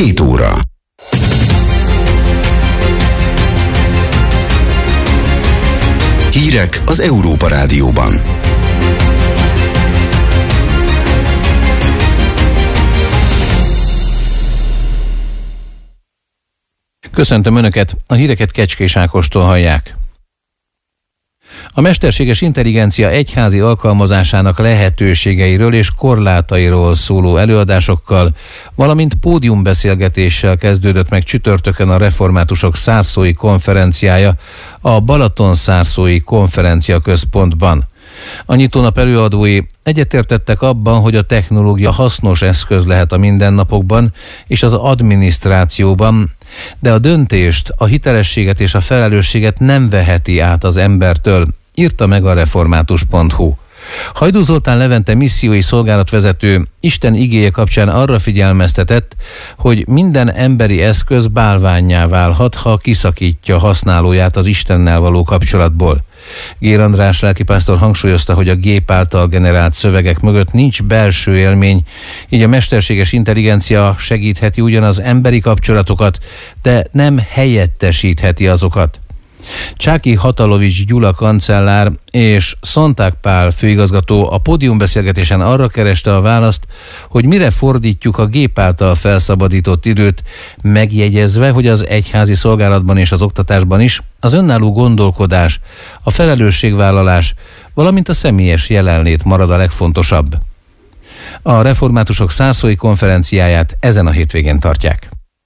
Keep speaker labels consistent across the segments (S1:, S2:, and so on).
S1: 2 óra. Hírek az Európa Rádióban.
S2: Köszöntöm Önöket, a híreket Kecskés Ákostól hallják. A mesterséges intelligencia egyházi alkalmazásának lehetőségeiről és korlátairól szóló előadásokkal, valamint pódiumbeszélgetéssel kezdődött meg csütörtökön a reformátusok szárszói konferenciája a Balaton-szárszói konferencia központban. A nyitónap előadói egyetértettek abban, hogy a technológia hasznos eszköz lehet a mindennapokban és az adminisztrációban, de a döntést, a hitelességet és a felelősséget nem veheti át az embertől, írta meg a református.hu. Hajdú Zoltán Levente missziói szolgálatvezető Isten igéje kapcsán arra figyelmeztetett, hogy minden emberi eszköz bálvánnyá válhat, ha kiszakítja használóját az Istennel való kapcsolatból. Gér András lelkipásztor hangsúlyozta, hogy a gép által generált szövegek mögött nincs belső élmény, így a mesterséges intelligencia segítheti ugyan az emberi kapcsolatokat, de nem helyettesítheti azokat. Csáki Hatalovics Gyula kancellár és Szonták Pál főigazgató a pódiumbeszélgetésen arra kereste a választ, hogy mire fordítjuk a gép által felszabadított időt, megjegyezve, hogy az egyházi szolgálatban és az oktatásban is az önálló gondolkodás, a felelősségvállalás, valamint a személyes jelenlét marad a legfontosabb. A reformátusok szárszói konferenciáját ezen a hétvégén tartják.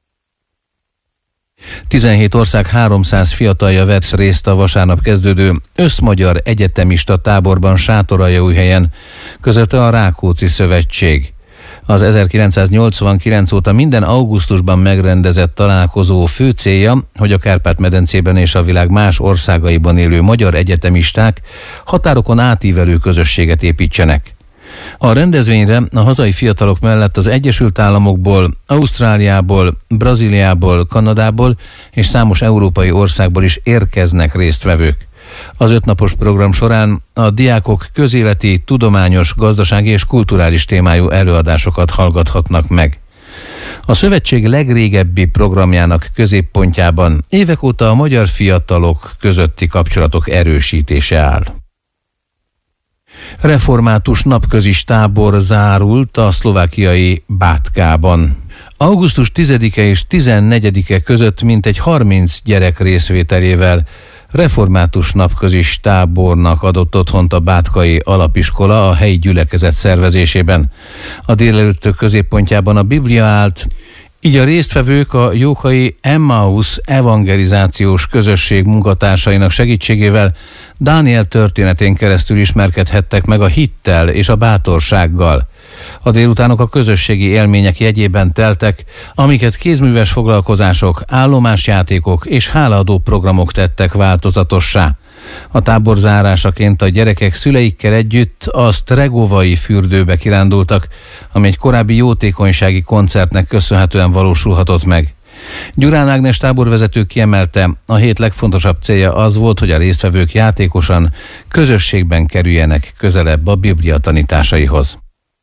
S2: 17 ország 300 fiatalja vett részt a vasárnap kezdődő összmagyar egyetemista táborban Sátoraljaújhelyen, közölte a Rákóczi Szövetség. Az 1989 óta minden augusztusban megrendezett találkozó fő célja, hogy a Kárpát-medencében és a világ más országaiban élő magyar egyetemisták határokon átívelő közösséget építsenek. A rendezvényre a hazai fiatalok mellett az Egyesült Államokból, Ausztráliából, Brazíliából, Kanadából és számos európai országból is érkeznek résztvevők. Az 5 napos program során a diákok közéleti, tudományos, gazdasági és kulturális témájú előadásokat hallgathatnak meg. A szövetség legrégebbi programjának középpontjában évek óta a magyar fiatalok közötti kapcsolatok erősítése áll. Református napközis tábor zárult a szlovákiai Bátkában. Augusztus 10-e és 14-e között mintegy 30 gyerek részvételével református napközis tábornak adott otthont a bátkai alapiskola a helyi gyülekezet szervezésében. A délelőttök középpontjában a Biblia állt, így a résztvevők a jókai Emmaus evangelizációs közösség munkatársainak segítségével Dániel történetén keresztül ismerkedhettek meg a hittel és a bátorsággal. A délutánok a közösségi élmények jegyében teltek, amiket kézműves foglalkozások, állomásjátékok és hálaadó programok tettek változatossá. A tábor zárásaként a gyerekek szüleikkel együtt a Stregovai fürdőbe kirándultak, ami egy korábbi jótékonysági koncertnek köszönhetően valósulhatott meg. Gyurán Ágnes táborvezető kiemelte, a hét legfontosabb célja az volt, hogy a résztvevők játékosan, közösségben kerüljenek közelebb a Biblia tanításaihoz.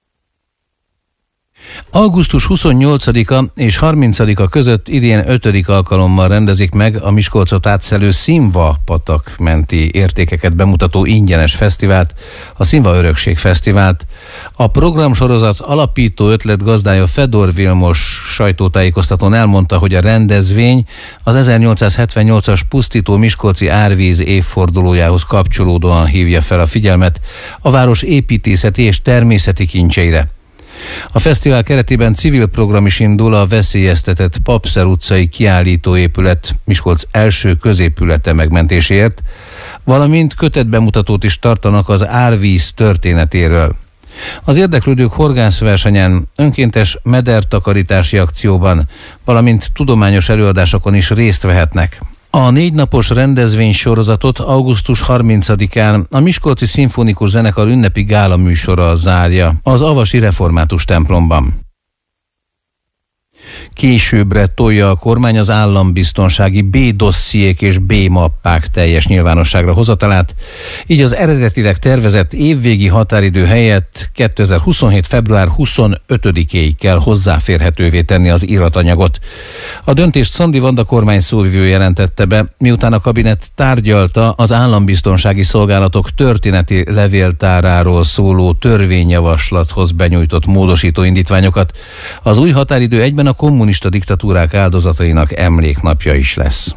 S2: Augusztus 28-a és 30-a között idén 5. alkalommal rendezik meg a Miskolcot átszelő Színva patak menti értékeket bemutató ingyenes fesztivált, a Színva Örökség Fesztivált. A programsorozat alapító ötletgazdája Fedor Vilmos sajtótájékoztatón elmondta, hogy a rendezvény az 1878-as pusztító miskolci árvíz évfordulójához kapcsolódóan hívja fel a figyelmet a város építészeti és természeti kincseire. A fesztivál keretében civil program is indul a veszélyeztetett Papszer utcai kiállítóépület Miskolc első középülete megmentéséért, valamint kötetbemutatót is tartanak az árvíz történetéről. Az érdeklődők horgászversenyen, önkéntes medertakarítási akcióban, valamint tudományos előadásokon is részt vehetnek. A 4 napos rendezvénysorozatot augusztus 30-án a Miskolci Szimfonikus Zenekar ünnepi gála műsora zárja az Avasi Református templomban. Későbbre tolja a kormány az állambiztonsági B-dossziék és B-mappák teljes nyilvánosságra hozatalát, így az eredetileg tervezett évvégi határidő helyett 2027. február 25-éig kell hozzáférhetővé tenni az iratanyagot. A döntést Szandi Vanda kormány szóvivő jelentette be, miután a kabinet tárgyalta az állambiztonsági szolgálatok történeti levéltáráról szóló törvényjavaslathoz benyújtott módosító indítványokat. Az új határidő egyben a kommunista diktatúrák áldozatainak emléknapja is lesz.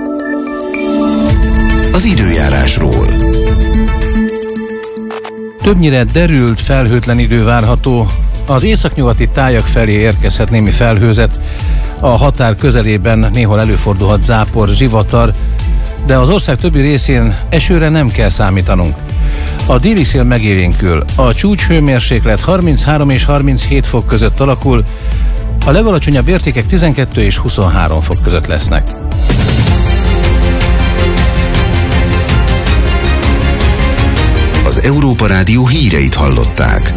S1: Az időjárásról.
S2: Többnyire derült, felhőtlen idő várható. Az északnyugati tájak felé érkezhet némi felhőzet, a határ közelében néhol előfordulhat zápor, zivatar, de az ország többi részén esőre nem kell számítanunk. A déli szél megélénkül, a csúcshőmérséklet 33 és 37 fok között alakul, a legalacsonyabb értékek 12 és 23 fok között lesznek.
S1: Az Európa Rádió híreit hallották.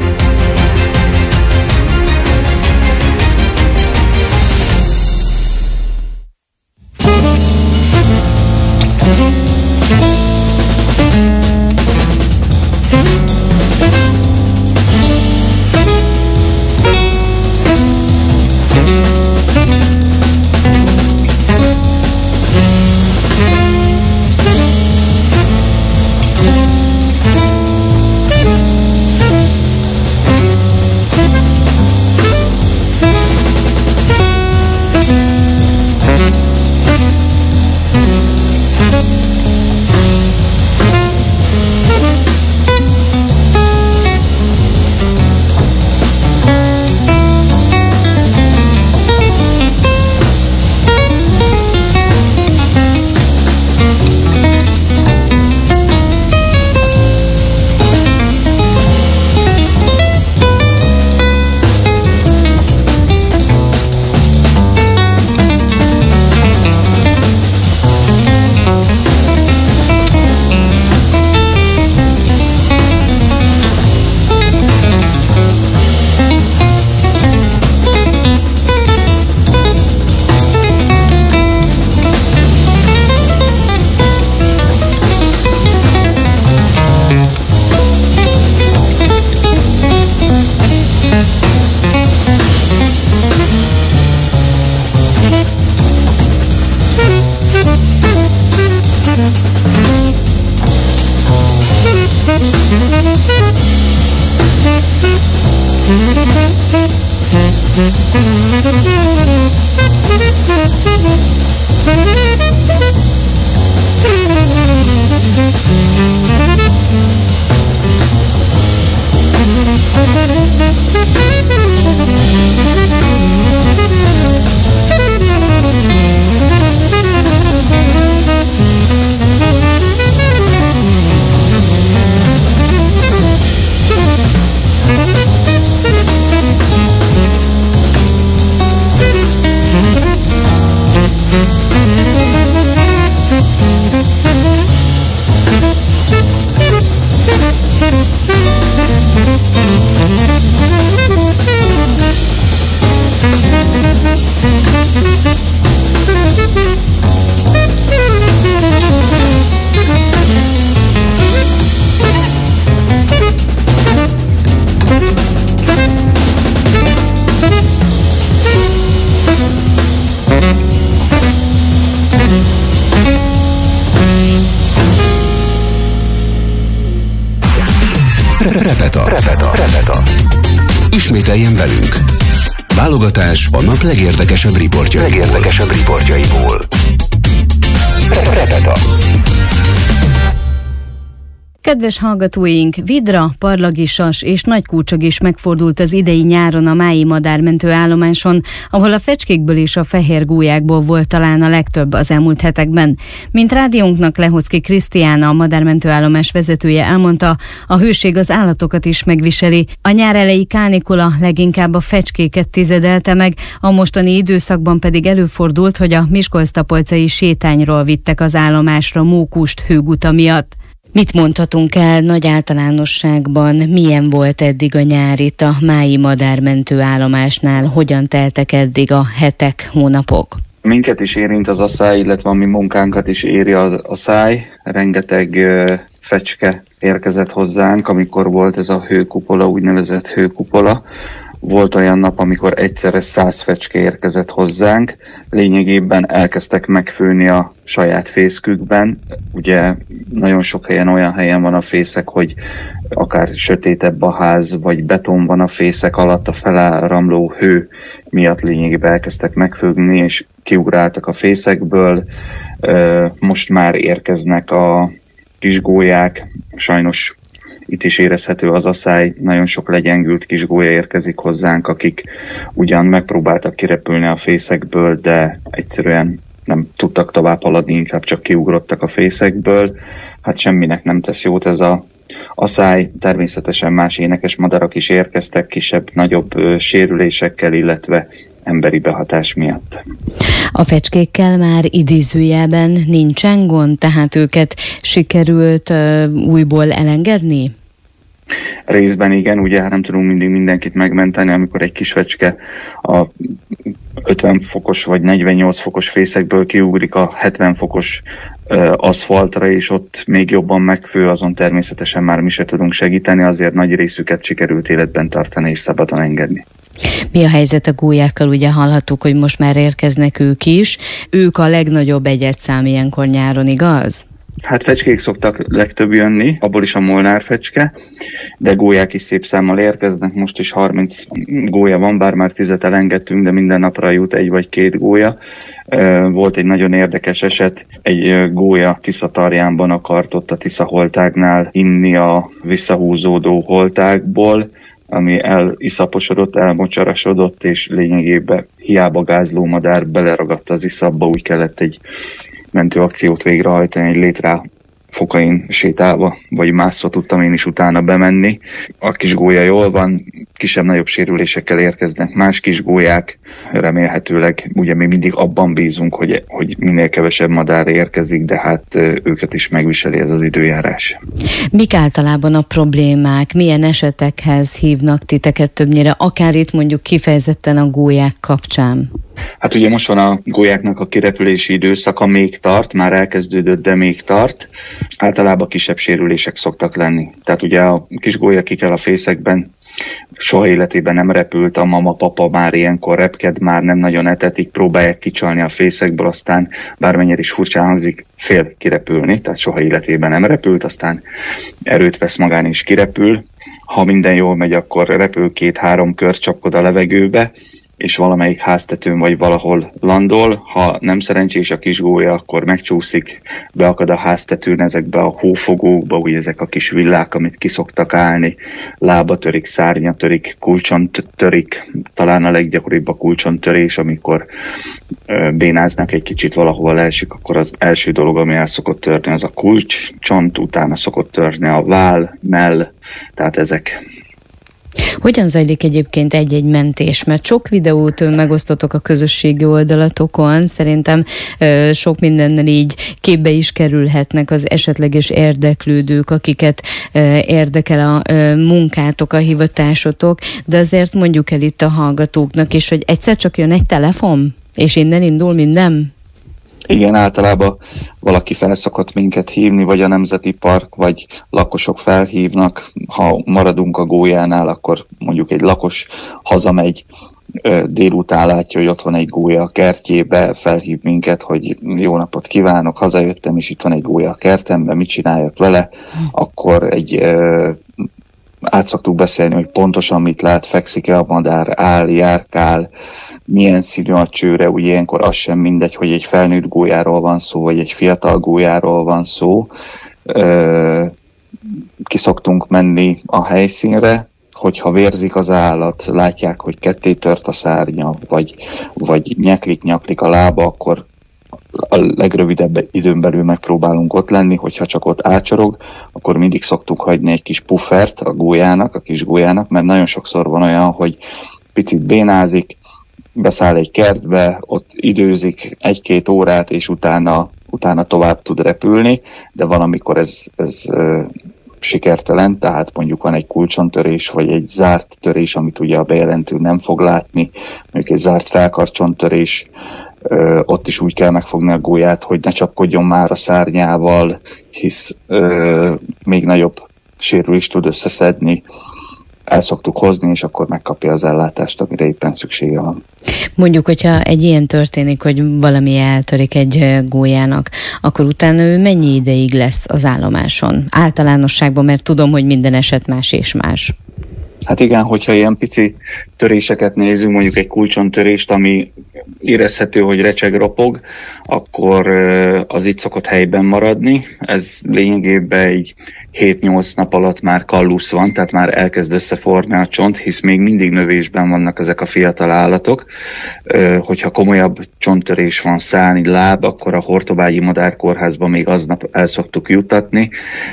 S1: Repeta. Ismételjen velünk. Válogatás a nap legérdekesebb riportjaiból. Repeta.
S3: Kedves hallgatóink, vidra, parlagisas és nagykúcsag is megfordult az idei nyáron a mályi madármentő állomáson, ahol a fecskékből és a fehér gólyákból volt talán a legtöbb az elmúlt hetekben. Mint rádiónknak Lehoczky Krisztiána, a madármentő állomás vezetője elmondta, a hőség az állatokat is megviseli. A nyár elejé kánikula leginkább a fecskéket tizedelte meg, a mostani időszakban pedig előfordult, hogy a miskolctapolcai sétányról vittek az állomásra mókust hőguta miatt. Mit mondhatunk el nagy általánosságban, milyen volt eddig a nyár itt a mályi madármentő állomásnál, hogyan teltek eddig a hetek, hónapok?
S4: Minket is érint az aszály, illetve a mi munkánkat is éri az aszály. Rengeteg fecske érkezett hozzánk, amikor volt ez a hőkupola, úgynevezett hőkupola. Volt olyan nap, amikor egyszerre 100 fecske érkezett hozzánk. Lényegében elkezdtek megfőni a saját fészkükben. Ugye nagyon sok helyen olyan helyen van a fészek, hogy akár sötétebb a ház, vagy beton van a fészek alatt, a feláramló hő miatt lényegében elkezdtek megfőni, és kiugráltak a fészekből. Most már érkeznek a kisgólyák, sajnos itt is érezhető az aszály, nagyon sok legyengült kisgólya érkezik hozzánk, akik ugyan megpróbáltak kirepülni a fészekből, de egyszerűen nem tudtak tovább haladni, inkább csak kiugrottak a fészekből. Hát semminek nem tesz jót ez az aszály. Természetesen más énekes madarak is érkeztek, kisebb-nagyobb sérülésekkel, illetve emberi behatás miatt.
S3: A fecskékkel már idézőjelben nincsen gond, tehát őket sikerült újból elengedni?
S4: Részben igen, ugye nem tudunk mindig mindenkit megmenteni, amikor egy kis fecske a 50 fokos vagy 48 fokos fészekből kiugrik a 70 fokos aszfaltra, és ott még jobban megfő, azon természetesen már mi se tudunk segíteni, azért nagy részüket sikerült életben tartani és szabadon engedni.
S3: Mi a helyzet a gólyákkal? Ugye hallhattuk, hogy most már érkeznek ők is. Ők a legnagyobb egyedszám ilyenkor nyáron, igaz?
S4: Hát fecskék szoktak legtöbb jönni, abból is a molnár fecske, de gólyák is szép számmal érkeznek, most is 30 gólya van, bár már 10-et elengedtünk, de minden napra jut 1 vagy 2 gólya. Volt egy nagyon érdekes eset, egy gólya Tiszatarjánban akart ott a Tisza holtágnál inni a visszahúzódó holtákból, ami eliszaposodott, elmocsarasodott, és lényegében hiába gázló madár beleragadt az iszapba, úgy kellett egy mentőakciót végrehajtani, egy létrá fokain sétálva, vagy mászva tudtam én is utána bemenni. A kis gólya jól van, kisebb-nagyobb sérülésekkel érkeznek más kis gólyák, remélhetőleg, ugye mi mindig abban bízunk, hogy minél kevesebb madár érkezik, de hát őket is megviseli ez az időjárás.
S3: Mik általában a problémák, milyen esetekhez hívnak titeket többnyire, akár itt mondjuk kifejezetten a gólyák kapcsán?
S4: Hát ugye most van a gólyáknak a kirepülési időszaka, még tart, már elkezdődött, de még tart. Általában kisebb sérülések szoktak lenni. Tehát ugye a kis gólya kikel a fészekben, soha életében nem repült, a mama-papa már ilyenkor repked, már nem nagyon etetik, próbálják kicsalni a fészekből, aztán bármennyire is furcsán hangzik, fél kirepülni, tehát soha életében nem repült, aztán erőt vesz magán és kirepül. Ha minden jól megy, akkor repül 2-3 kört, csapkod a levegőbe, és valamelyik háztetőn vagy valahol landol. Ha nem szerencsés a kis gólya, akkor megcsúszik, beakad a háztetőn ezekbe a hófogókba, ugye ezek a kis villák, amit kiszoktak állni, lába törik, szárnya törik, kulcson törik, talán a leggyakoribb a kulcsontörés, amikor bénáznak egy kicsit, valahol leesik, akkor az első dolog, ami el szokott törni, az a kulcscsont, utána szokott törni a váll, mell, tehát ezek.
S3: Hogyan zajlik egyébként egy-egy mentés? Mert sok videót megosztotok a közösségi oldalatokon, szerintem sok mindennel így képbe is kerülhetnek az esetleges érdeklődők, akiket érdekel a munkátok, a hivatásotok, de azért mondjuk el itt a hallgatóknak is, hogy egyszer csak jön egy telefon, és innen indul minden?
S4: Igen, általában valaki fel szokott minket hívni, vagy a Nemzeti Park, vagy lakosok felhívnak. Ha maradunk a gólyánál, akkor mondjuk egy lakos hazamegy, délután látja, hogy ott van egy gólya a kertjébe, felhív minket, hogy jó napot kívánok, hazajöttem, és itt van egy gólya a kertemben, mit csináljak vele, akkor át szoktuk beszélni, hogy pontosan mit lát, fekszik-e a madár, áll, járkál, milyen színű a csőre, ugye ilyenkor az sem mindegy, hogy egy felnőtt gólyáról van szó, vagy egy fiatal gólyáról van szó. Ki szoktunk menni a helyszínre, hogyha vérzik az állat, látják, hogy ketté tört a szárnya, vagy nyaklik a lába, akkor a legrövidebb időn belül megpróbálunk ott lenni, hogyha csak ott ácsorog, akkor mindig szoktuk hagyni egy kis puffert a gólyának, a kis gólyának, mert nagyon sokszor van olyan, hogy picit bénázik, beszáll egy kertbe, ott időzik 1-2 órát, és utána utána tovább tud repülni, de valamikor ez sikertelen, tehát mondjuk van egy kulcsontörés, vagy egy zárt törés, amit ugye a bejelentő nem fog látni, mondjuk egy zárt felkarcsontörés, ott is úgy kell megfogni a gólyát, hogy ne csapkodjon már a szárnyával, hisz még nagyobb sérülést tud összeszedni. El szoktuk hozni, és akkor megkapja az ellátást, amire éppen szüksége van.
S3: Mondjuk, hogyha egy ilyen történik, hogy valami eltörik egy gólyának, akkor utána ő mennyi ideig lesz az állomáson? Általánosságban, mert tudom, hogy minden eset más és más.
S4: Hát igen, hogyha ilyen pici töréseket nézünk, mondjuk egy kulcsontörést, ami érezhető, hogy recseg, ropog, akkor az itt szokott helyben maradni. Ez lényegében egy 7-8 nap alatt már kallusz van, tehát már elkezd összeforni a csont, hisz még mindig növésben vannak ezek a fiatal állatok. Hogyha komolyabb csonttörés van, szárny, láb, akkor a Hortobágyi Madárkórházba még aznap el szoktuk juttatni,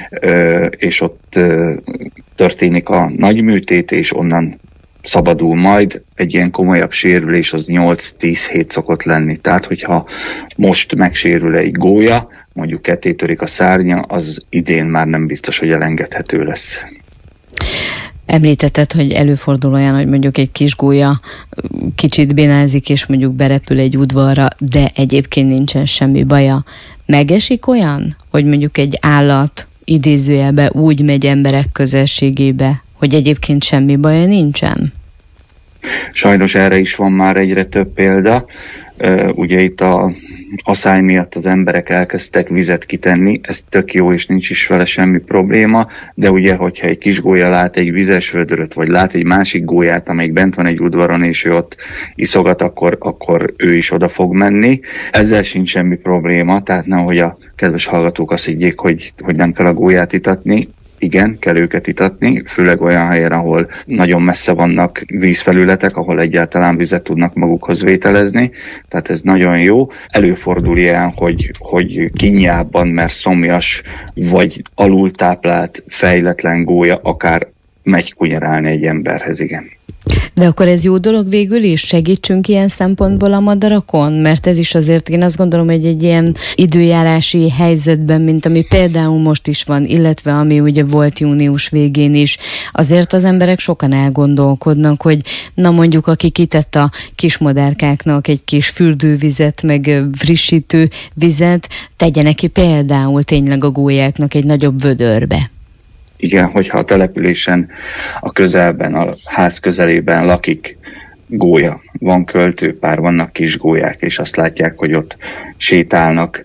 S4: és ott történik a nagy műtét, és onnan szabadul majd. Egy ilyen komolyabb sérülés az 8-10 hét szokott lenni. Tehát, hogyha most megsérül egy gólya, mondjuk kettétörik a szárnya, az idén már nem biztos, hogy elengedhető lesz.
S3: Említetted, hogy előfordul olyan, hogy mondjuk egy kis gólya kicsit bénázik, és mondjuk berepül egy udvarra, de egyébként nincsen semmi baja. Megesik olyan, hogy mondjuk egy állat idézőjelbe úgy megy emberek közelségébe, hogy egyébként semmi baja nincsen?
S4: Sajnos erre is van már egyre több példa. Ugye itt a aszály miatt az emberek elkezdtek vizet kitenni, ez tök jó, és nincs is vele semmi probléma, de ugye, hogyha egy kis gólya lát egy vizes vödröt, vagy lát egy másik gólyát, amelyik bent van egy udvaron, és ő ott iszogat, akkor ő is oda fog menni. Ezzel sincs semmi probléma, tehát nehogy a kedves hallgatók azt higgyék, hogy nem kell a gólyát itatni. Igen, kell őket itatni, főleg olyan helyen, ahol nagyon messze vannak vízfelületek, ahol egyáltalán vizet tudnak magukhoz vételezni, tehát ez nagyon jó. Előfordul ilyen, hogy kínjában, mert szomjas, vagy alultáplált, fejletlen gólya akár megy kunyarálni egy emberhez, igen.
S3: De akkor ez jó dolog végül is? Segítsünk ilyen szempontból a madarakon? Mert ez is azért, én azt gondolom, hogy egy ilyen időjárási helyzetben, mint ami például most is van, illetve ami ugye volt június végén is, azért az emberek sokan elgondolkodnak, hogy na mondjuk, aki kitett a kismadárkáknak egy kis fürdővizet, meg frissítő vizet, tegye neki például tényleg a gólyáknak egy nagyobb vödörbe.
S4: Igen, hogyha a településen, a közelben, a ház közelében lakik gólya, van költőpár, vannak kis gólyák, és azt látják, hogy ott sétálnak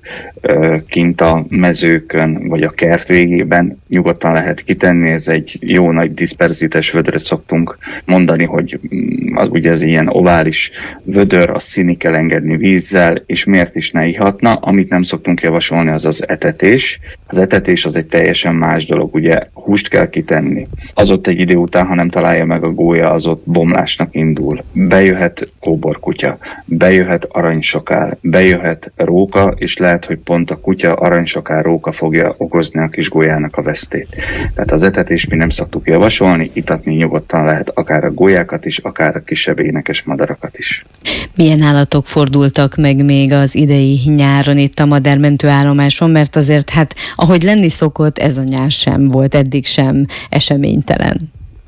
S4: kint a mezőkön, vagy a kert végében, nyugodtan lehet kitenni, ez egy jó nagy diszperzites vödröt szoktunk mondani, hogy ugye ez ilyen ovális vödör, azt színi kell engedni vízzel, és miért is ne ihatna. Amit nem szoktunk javasolni, az az etetés. Az etetés az egy teljesen más dolog, ugye húst kell kitenni. Az ott egy idő után, ha nem találja meg a gólya, az ott bomlásnak indul. Bejöhet kóborkutya, bejöhet aranysokár, bejöhet róka, és lehet, hogy pont a kutya, aranysokár, róka fogja okozni a kis gólyának a vesztét. Tehát az etetést mi nem szoktuk javasolni, itatni nyugodtan lehet akár a gólyákat is, akár a kisebb énekes madarakat is.
S3: Milyen állatok fordultak meg még az idei nyáron itt a madármentő állomáson, mert azért hát, ahogy lenni szokott, ez a nyár sem volt eddig sem eseménytelen.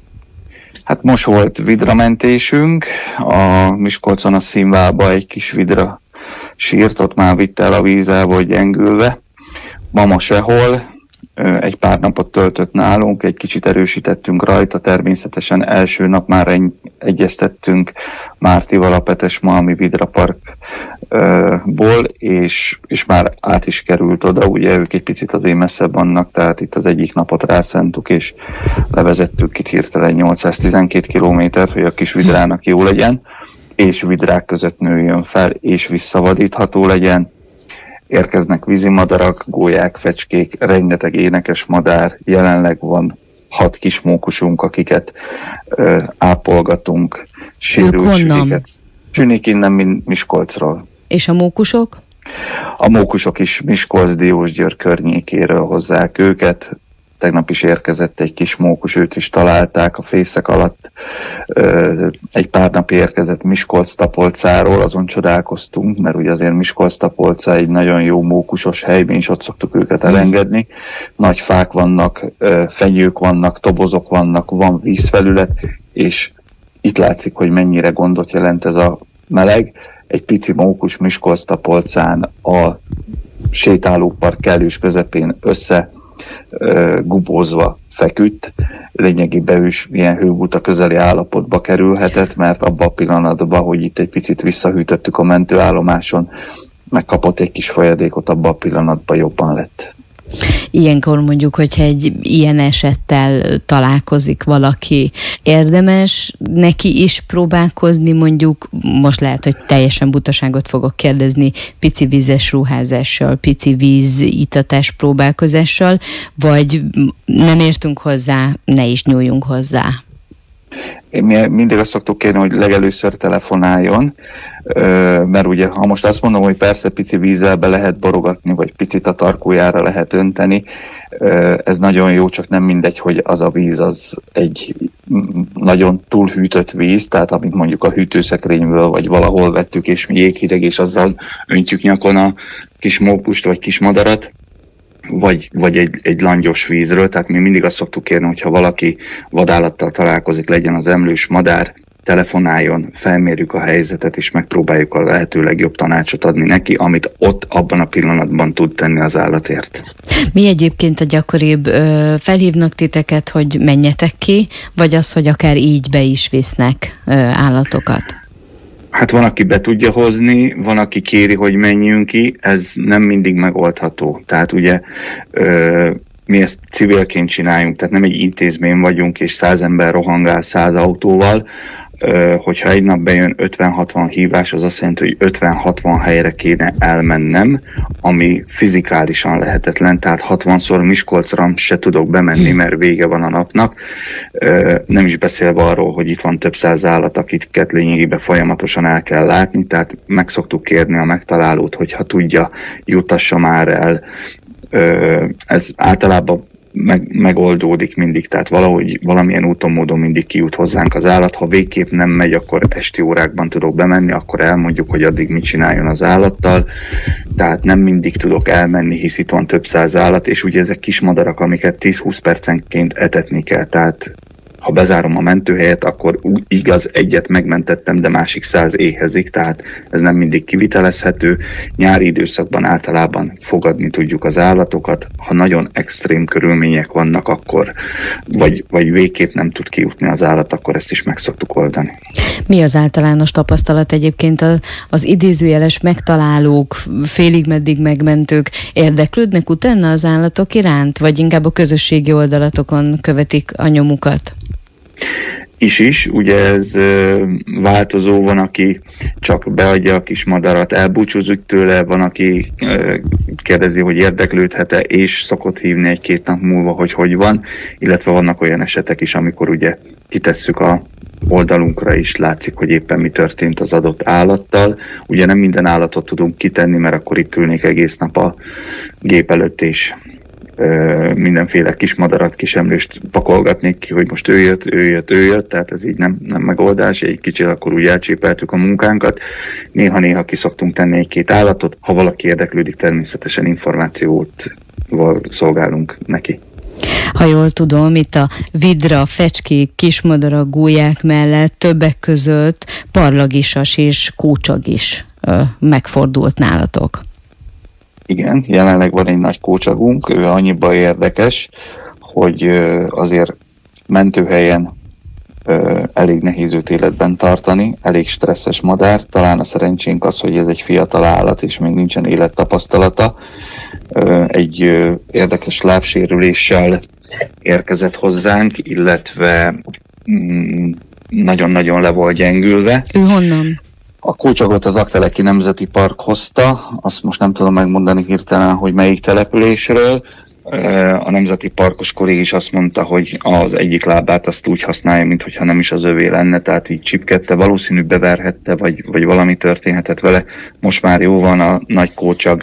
S4: Hát most volt vidramentésünk, a Miskolcon a Színválba egy kis vidra sírt, ott már vitt el a vízából gyengülve. Mama sehol, egy pár napot töltött nálunk, egy kicsit erősítettünk rajta, természetesen első nap már egyeztettünk Mártival a Petesmalmi Vidraparkból, és már át is került oda, ugye ők egy picit azért messzebb vannak, tehát itt az egyik napot rászántuk, és levezettük itt hirtelen 812 kilométert, hogy a kis vidrának jó legyen, és vidrák között nőjön fel, és visszavadítható legyen. Érkeznek vízimadarak, gólyák, fecskék, rengeteg énekes madár, jelenleg van 6 kis mókusunk, akiket ápolgatunk, sérült süliket. Sünik innen Miskolcról.
S3: És a mókusok?
S4: A mókusok is Miskolc, Diósgyőr környékéről hozzák őket, tegnap is érkezett egy kis mókus, őt is találták a fészek alatt. Egy pár nap érkezett Miskolc-Tapolcáról, azon csodálkoztunk, mert ugye azért Miskolc-Tapolca egy nagyon jó mókusos hely, mi is ott szoktuk őket elengedni. Nagy fák vannak, fenyők vannak, tobozok vannak, van vízfelület, és itt látszik, hogy mennyire gondot jelent ez a meleg. Egy pici mókus Miskolc-Tapolcán a sétálópark kellős közepén gubózva feküdt. Lényegében ő is ilyen hőbuta közeli állapotba kerülhetett, mert abban a pillanatban, hogy itt egy picit visszahűtöttük a mentőállomáson, megkapott egy kis folyadékot, abban a pillanatban jobban lett.
S3: Ilyenkor mondjuk, hogyha egy ilyen esettel találkozik valaki, érdemes neki is próbálkozni, mondjuk, most lehet, hogy teljesen butaságot fogok kérdezni, pici vízes ruházással, pici vízitatás próbálkozással, vagy nem értünk hozzá, ne is nyúljunk hozzá?
S4: Én mindig azt szoktuk kérni, hogy legelőször telefonáljon, mert ugye, ha most azt mondom, hogy persze pici vízzel be lehet borogatni, vagy picit a tarkójára lehet önteni, ez nagyon jó, csak nem mindegy, hogy az a víz az egy nagyon túlhűtött víz, tehát amit mondjuk a hűtőszekrényből, vagy valahol vettük, és jéghideg, és azzal öntjük nyakon a kis mókust, vagy kis madarat, vagy egy langyos vízről, tehát mi mindig azt szoktuk kérni, hogyha valaki vadállattal találkozik, legyen az emlős, madár, telefonáljon, felmérjük a helyzetet, és megpróbáljuk a lehető legjobb tanácsot adni neki, amit ott abban a pillanatban tud tenni az állatért.
S3: Mi egyébként a gyakoribb? Felhívnak titeket, hogy menjetek ki, vagy az, hogy akár így be is visznek állatokat?
S4: Hát van, aki be tudja hozni, van, aki kéri, hogy menjünk ki, ez nem mindig megoldható. Tehát ugye mi ezt civilként csináljunk, tehát nem egy intézmény vagyunk, és 100 ember rohangál 100 autóval. Hogyha egy nap bejön 50-60 hívás, az azt jelenti, hogy 50-60 helyre kéne elmennem, ami fizikálisan lehetetlen, tehát 60-szor Miskolcra se tudok bemenni, mert vége van a napnak. Nem is beszélve arról, hogy itt van több száz állat, akiket lényegében folyamatosan el kell látni, tehát meg szoktuk kérni a megtalálót, hogyha tudja, jutassa már el. Ez általában megoldódik mindig, tehát valahogy valamilyen úton, módon mindig kijut hozzánk az állat. Ha végképp nem megy, akkor esti órákban tudok bemenni, akkor elmondjuk, hogy addig mit csináljon az állattal. Tehát nem mindig tudok elmenni, hisz itt van több száz állat, és ugye ezek kis madarak, amiket 10-20 percenként etetni kell. Tehát ha bezárom a mentőhelyet, akkor igaz, egyet megmentettem, de másik 100 éhezik, tehát ez nem mindig kivitelezhető. Nyári időszakban általában fogadni tudjuk az állatokat, ha nagyon extrém körülmények vannak, akkor vagy végképp nem tud kijutni az állat, akkor ezt is meg szoktuk oldani.
S3: Mi az általános tapasztalat egyébként? Az idézőjeles megtalálók, félig meddig megmentők érdeklődnek utána az állatok iránt, vagy inkább a közösségi oldalatokon követik a nyomukat?
S4: Is, ugye ez változó, van, aki csak beadja a kis madarat, elbúcsúzik tőle, van, aki kérdezi, hogy érdeklődhet-e, és szokott hívni egy-két nap múlva, hogy van, illetve vannak olyan esetek is, amikor ugye kitesszük a oldalunkra is, látszik, hogy éppen mi történt az adott állattal. Ugye nem minden állatot tudunk kitenni, mert akkor itt ülnék egész nap a gép előtt, és mindenféle kis madarat, kis emlőst pakolgatnék ki, hogy most ő jött, tehát ez így nem megoldás, egy kicsit akkor úgy elcsépeltük a munkánkat. Néha-néha ki szoktunk tenni egy-két állatot, ha valaki érdeklődik, természetesen információt szolgálunk neki.
S3: Ha jól tudom, itt a vidra, fecskék, kismadarak, gólyák mellett többek között parlagisas és kócsag is megfordult nálatok.
S4: Igen, jelenleg van egy nagy kócsagunk, ő annyiban érdekes, hogy azért mentőhelyen elég nehéz őt életben tartani, elég stresszes madár, talán a szerencsénk az, hogy ez egy fiatal állat, és még nincsen élettapasztalata. Egy érdekes lábsérüléssel érkezett hozzánk, illetve nagyon-nagyon le volt gyengülve.
S3: Ő honnan?
S4: A kócsagot az Aggteleki Nemzeti Park hozta, azt most nem tudom megmondani hirtelen, hogy melyik településről. A nemzeti parkos kollég is azt mondta, hogy az egyik lábát azt úgy használja, mintha nem is az övé lenne, tehát így csipkedte, valószínű beverhette, vagy valami történhetett vele. Most már jó van, a nagy kócsag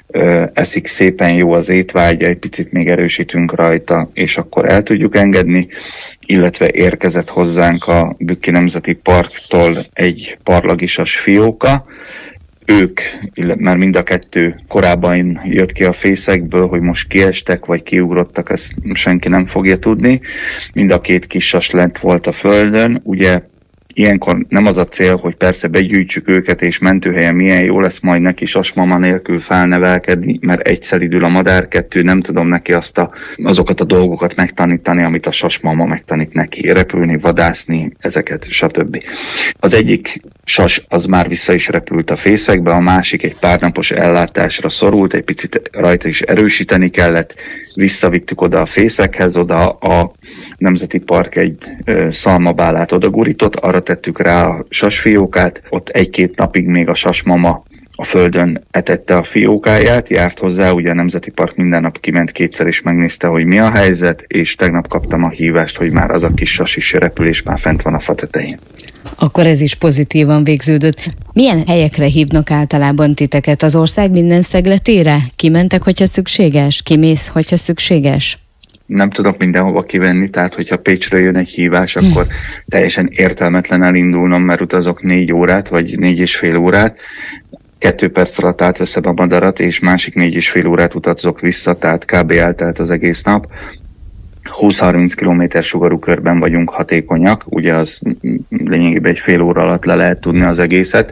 S4: eszik szépen, jó az étvágya, egy picit még erősítünk rajta, és akkor el tudjuk engedni, illetve érkezett hozzánk a Bükki Nemzeti Parktól egy parlagisas fióka. Ők, mert mind a kettő korábban jött ki a fészekből, hogy most kiestek, vagy kiugrottak, ezt senki nem fogja tudni. Mind a két kis sas lent volt a földön, ugye ilyenkor nem az a cél, hogy persze begyűjtsük őket, és mentőhelyen milyen jó lesz majd neki sasmama nélkül felnevelkedni, mert egyszer idül a madár, kettő, nem tudom neki azokat a dolgokat megtanítani, amit a sasmama megtanít neki, repülni, vadászni, ezeket, stb. Az egyik sas az már vissza is repült a fészekbe, a másik egy pár napos ellátásra szorult, egy picit rajta is erősíteni kellett, visszavittük oda a fészekhez, oda a Nemzeti Park egy szalmabálát odagurított, arra tettük rá a sasfiókát, ott 1-2 napig még a sasmama a földön etette a fiókáját, járt hozzá, ugye a Nemzeti Park minden nap kiment 2-szer és megnézte, hogy mi a helyzet, és tegnap kaptam a hívást, hogy már az a kis sas is repül, és már fent van a fa tetején.
S3: Akkor ez is pozitívan végződött. Milyen helyekre hívnak általában titeket? Az ország minden szegletére? Kimentek, hogyha szükséges? Kimész, hogyha szükséges?
S4: Nem tudok mindenhova kivenni, tehát hogyha Pécsről jön egy hívás, akkor teljesen értelmetlen elindulnom, mert utazok 4 órát, vagy 4,5 órát, 2 perc alatt átveszem a madarat, és másik 4,5 órát utazok vissza, tehát kb. Eltelt az egész nap. 20-30 km sugarú körben vagyunk hatékonyak, ugye az lényegében egy fél óra alatt le lehet tudni az egészet,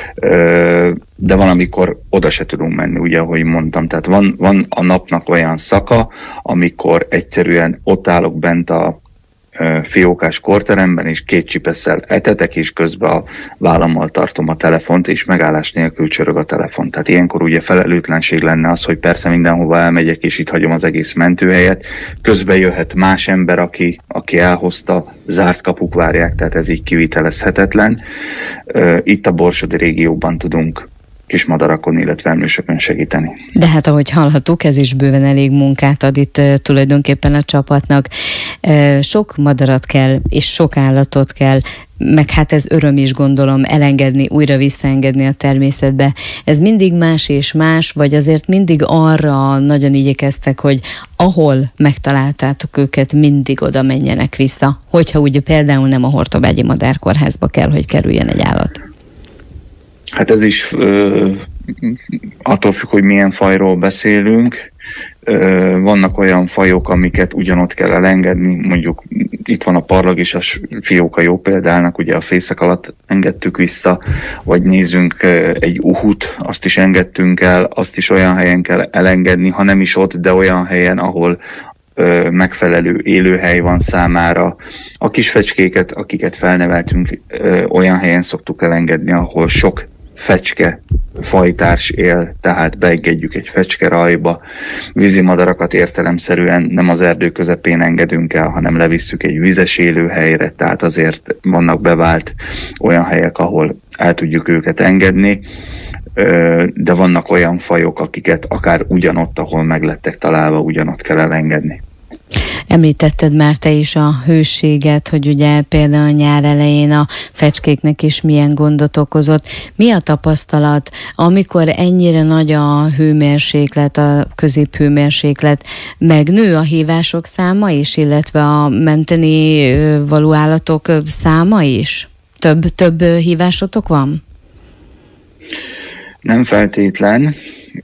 S4: de van, amikor oda se tudunk menni, ugye, ahogy mondtam. Tehát van a napnak olyan szaka, amikor egyszerűen ott állok bent a fiókás korteremben, és 2 csipesszel etetek, és közben a vállammal tartom a telefont, és megállás nélkül csörög a telefon. Tehát ilyenkor ugye felelőtlenség lenne az, hogy persze mindenhova elmegyek, és itt hagyom az egész mentőhelyet. Közben jöhet más ember, aki elhozta, zárt kapuk várják, tehát ez így kivitelezhetetlen. Itt a borsodi régióban tudunk kis madarakon, illetve emlősökön segíteni.
S3: De hát ahogy hallhattuk, ez is bőven elég munkát ad itt tulajdonképpen a csapatnak. Sok madarat kell, és sok állatot kell, meg hát ez öröm is, gondolom, elengedni, újra visszaengedni a természetbe. Ez mindig más és más, vagy azért mindig arra nagyon igyekeztek, hogy ahol megtaláltátok őket, mindig oda menjenek vissza, hogyha ugye például nem a Hortobágyi Madárkórházba kell, hogy kerüljen egy állat?
S4: Hát ez is attól függ, hogy milyen fajról beszélünk. Vannak olyan fajok, amiket ugyanott kell elengedni, mondjuk itt van a parlagisas fióka jó példának, ugye a fészek alatt engedtük vissza, vagy nézzünk egy uhut, azt is engedtünk el, azt is olyan helyen kell elengedni, ha nem is ott, de olyan helyen, ahol megfelelő élőhely van számára. A kis fecskéket, akiket felneveltünk, olyan helyen szoktuk elengedni, ahol sok fecske fajtárs él, tehát beengedjük egy fecskerajba. Vízimadarakat értelemszerűen nem az erdő közepén engedünk el, hanem levisszük egy vizes élőhelyre, tehát azért vannak bevált olyan helyek, ahol el tudjuk őket engedni, de vannak olyan fajok, akiket akár ugyanott, ahol meglettek találva, ugyanott kell elengedni.
S3: Említetted már te is a hőséget, hogy ugye például nyár elején a fecskéknek is milyen gondot okozott. Mi a tapasztalat, amikor ennyire nagy a hőmérséklet, a középhőmérséklet, megnő a hívások száma is, illetve a menteni való állatok száma is? Több hívásotok van?
S4: Nem feltétlen.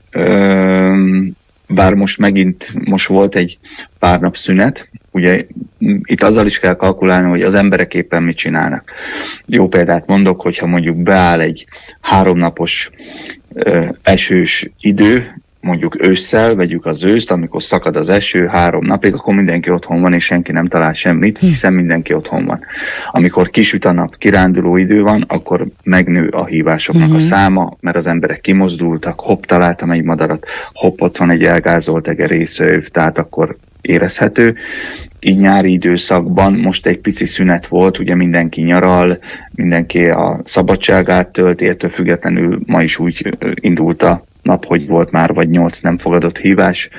S4: Bár most volt egy pár nap szünet, ugye itt azzal is kell kalkulálni, hogy az emberek éppen mit csinálnak. Jó példát mondok, hogyha mondjuk beáll egy 3 napos esős idő, mondjuk ősszel, vegyük az őszt, amikor szakad az eső 3 napig, akkor mindenki otthon van, és senki nem talál semmit, hiszen mindenki otthon van. Amikor kisüt a nap, kiránduló idő van, akkor megnő a hívásoknak a száma, mert az emberek kimozdultak, hopp, találtam egy madarat, hopp, ott van egy elgázolt egerészőv, tehát akkor érezhető. Így nyári időszakban most egy pici szünet volt, ugye mindenki nyaral, mindenki a szabadságát tölti, ettől függetlenül ma is úgy indult a nap, hogy volt már vagy 8 nem fogadott hívás,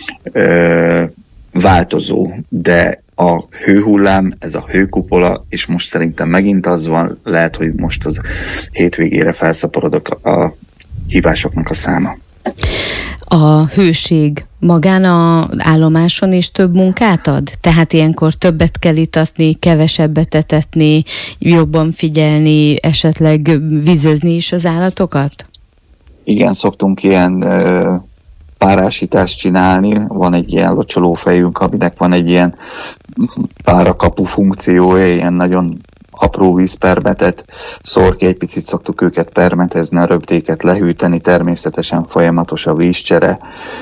S4: változó, de a hőhullám, ez a hőkupola, és most szerintem megint az van, lehet, hogy most az hétvégére felszaporodok a hívásoknak a száma.
S3: A hőség magán az állomáson is több munkát ad? Tehát ilyenkor többet kell itatni, kevesebbet etetni, jobban figyelni, esetleg vizözni is az állatokat?
S4: Igen, szoktunk ilyen párásítást csinálni. Van egy ilyen locsolófejünk, aminek van egy ilyen párakapu funkciója, ilyen nagyon apró vízpermetet szór ki, egy picit szoktuk őket permetezni, a röptéket lehűteni, természetesen folyamatos a vízcsere,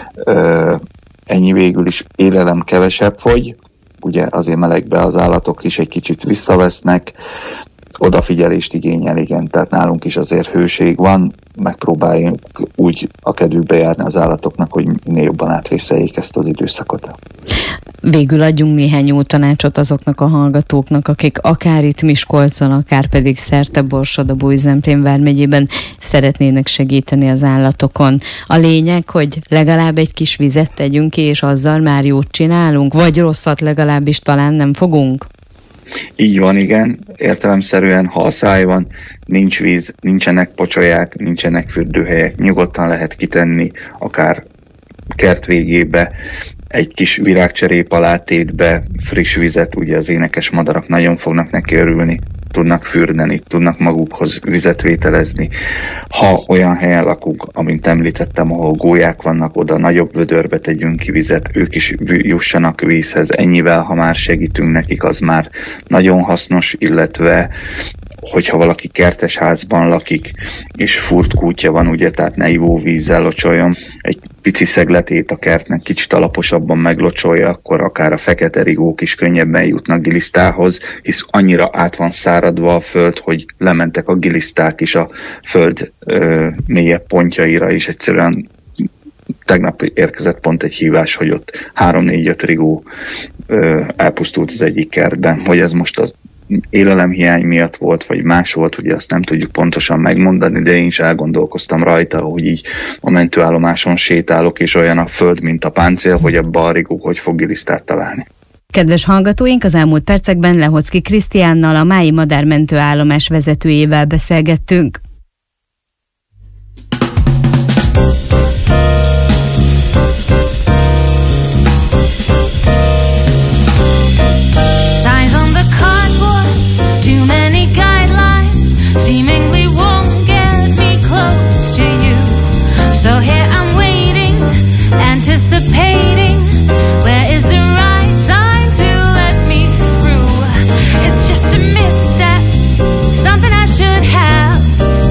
S4: ennyi végül is élelem kevesebb fogy, ugye azért melegbe az állatok is egy kicsit visszavesznek, odafigyelést igényel, igen, tehát nálunk is azért hőség van, megpróbáljunk úgy a kedvükbe járni az állatoknak, hogy minél jobban átvészeljék ezt az időszakot.
S3: Végül adjunk néhány jó tanácsot azoknak a hallgatóknak, akik akár itt Miskolcon, akár pedig szerte Borsod-Abaúj-Zemplén vármegyében szeretnének segíteni az állatokon. A lényeg, hogy legalább egy kis vizet tegyünk ki, és azzal már jót csinálunk, vagy rosszat legalábbis talán nem fogunk?
S4: Így van, igen. Értelemszerűen, ha a száj van, nincs víz, nincsenek pocsolyák, nincsenek fürdőhelyek, nyugodtan lehet kitenni, akár kert végébe, egy kis virágcserépalátétbe, friss vizet, ugye az énekes madarak nagyon fognak neki örülni, tudnak fürdeni, tudnak magukhoz vizet vételezni. Ha olyan helyen lakunk, amint említettem, ahol gólyák vannak, oda nagyobb vödörbe tegyünk ki vizet, ők is jussanak vízhez, ennyivel, ha már segítünk nekik, az már nagyon hasznos, illetve hogyha valaki kertes házban lakik, és furt kútja van, ugye, tehát ne ivóvízzel locsoljon, egy pici szegletét a kertnek kicsit alaposabban meglocsolja, akkor akár a fekete rigók is könnyebben jutnak gilisztához, hisz annyira át van száradva a föld, hogy lementek a giliszták is a föld mélyebb pontjaira, és egyszerűen tegnap érkezett pont egy hívás, hogy ott 3-4-5 rigó elpusztult az egyik kertben, hogy ez most az élelemhiány miatt volt, vagy más volt, ugye azt nem tudjuk pontosan megmondani, de én is elgondolkoztam rajta, hogy így a mentőállomáson sétálok, és olyan a föld, mint a páncél, hogy abba a rigók hogy fog gilisztát találni.
S3: Kedves hallgatóink, az elmúlt percekben Lehocki Krisztiánnal, a Mályi madármentőállomás vezetőjével beszélgettünk.
S5: Seemingly won't get me close to you. So here I'm waiting, anticipating. Where is the right sign to let me through? It's just a misstep, something I should have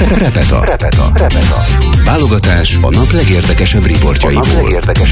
S1: Repeta. Válogatás a nap legérdekesebb riportjaiból.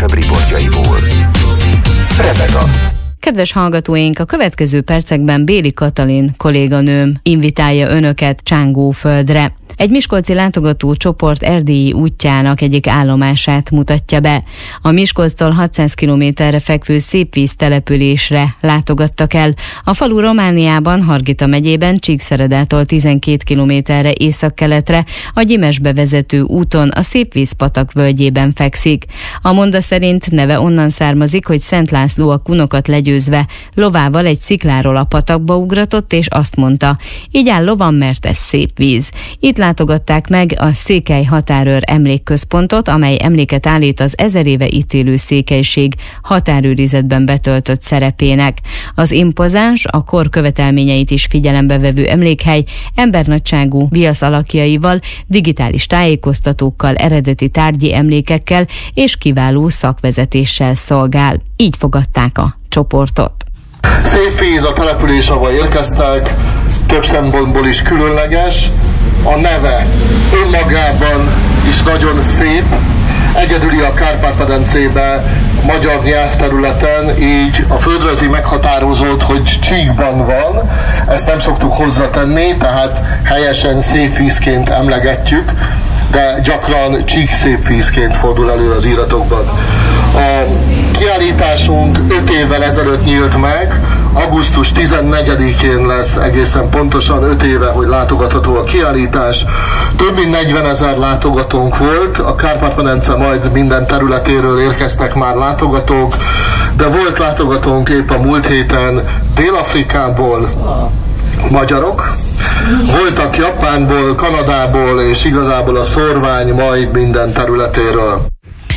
S1: Repeta.
S3: Kedves hallgatóink, a következő percekben Béli Katalin kolléganőm invitálja önöket Csángóföldre. Egy miskolci látogató csoport erdélyi útjának egyik állomását mutatja be. A Miskolctól 600 kilométerre fekvő Szépvíz településre látogattak el. A falu Romániában, Hargita megyében, Csíkszeredától 12 kilométerre északkeletre, a Gyimesbe vezető úton a Szépvíz patak völgyében fekszik. A monda szerint neve onnan származik, hogy Szent László a kunokat legyőzve lovával egy szikláról a patakba ugratott, és azt mondta: így áll lovam, mert ez szép víz. Itt látogatták meg a Székely Határőr Emlékközpontot, amely emléket állít az 1000 éve itt élő székelység határőrizetben betöltött szerepének. Az impozáns, a kor követelményeit is figyelembe vevő emlékhely embernagyságú viasz alakjaival, digitális tájékoztatókkal, eredeti tárgyi emlékekkel és kiváló szakvezetéssel szolgál. Így fogadták a csoportot.
S6: Szépvíz a település, ahol érkeztek, több szempontból is különleges. A neve önmagában is nagyon szép, egyedüli a Kárpát-medencében, magyar nyelvterületen, így a földrajzi meghatározott, hogy csíkban van, ezt nem szoktuk hozzátenni, tehát helyesen szépvízként emlegetjük, de gyakran csíkszépvízként fordul elő az íratokban. A kiállításunk 5 évvel ezelőtt nyílt meg, augusztus 14-én lesz egészen pontosan 5 éve, hogy látogatható a kiállítás. Több mint 40 000 látogatónk volt, a Kárpát-medence majd minden területéről érkeztek már látogatók, de volt látogatónk épp a múlt héten Dél-Afrikából, magyarok, voltak Japánból, Kanadából, és igazából a szórvány majd minden területéről.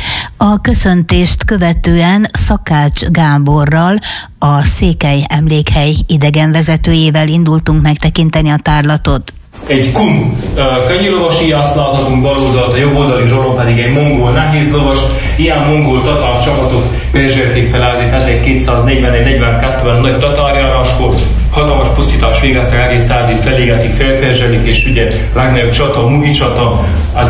S7: A köszöntést követően Szakács Gáborral, a Székely Emlékhely idegenvezetőjével indultunk megtekinteni a tárlatot.
S8: Egy kun könnyű lovasi, azt láthatunk bal oldalt, a jobb oldali rolon pedig egy mongol nehéz lovas. Ilyen mongol tatár csapatot perzselték fel 1241-42-ben nagy tatárjáráskor. Hatalmas pusztítás végeztek, egész Árdit felégetik, felperzselik, és ugye legnagyobb csata, a Muhi csata,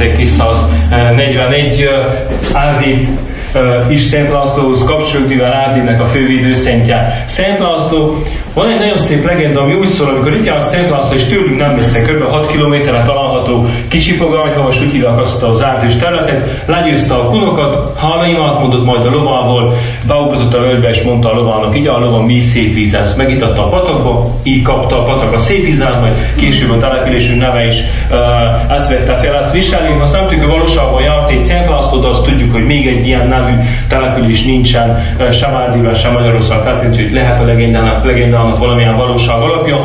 S8: 1241 Árdit is Szent Lászlóhoz kapcsoljuk, mivel Árditnek a fővédőszentje. Szent László, van egy nagyon szép legenda, ami úgy szól, amikor itt járt Szent László, és tőlünk nem messze, kb. 6 kilométerre található kicsi pogányhavas, úgy hívják azt az ártős területet, legyőzte a kunokat, hálaimat mondott, majd a lovával beugratott a völgybe, és mondta a lovának: így a lova, mi szép víz, ezt megitatta a patakba, így kapta a patak a szép vízát, majd később a településünk neve is ezt vette fel, ezt viselünk. Azt nem tudjuk, hogy valóságban járt egy Szent László, de azt tudjuk, hogy még egy ilyen nevű település nincsen sem Árdiben, sem Magyarország, tehát hogy lehet a legendának valamilyen valóság alapja.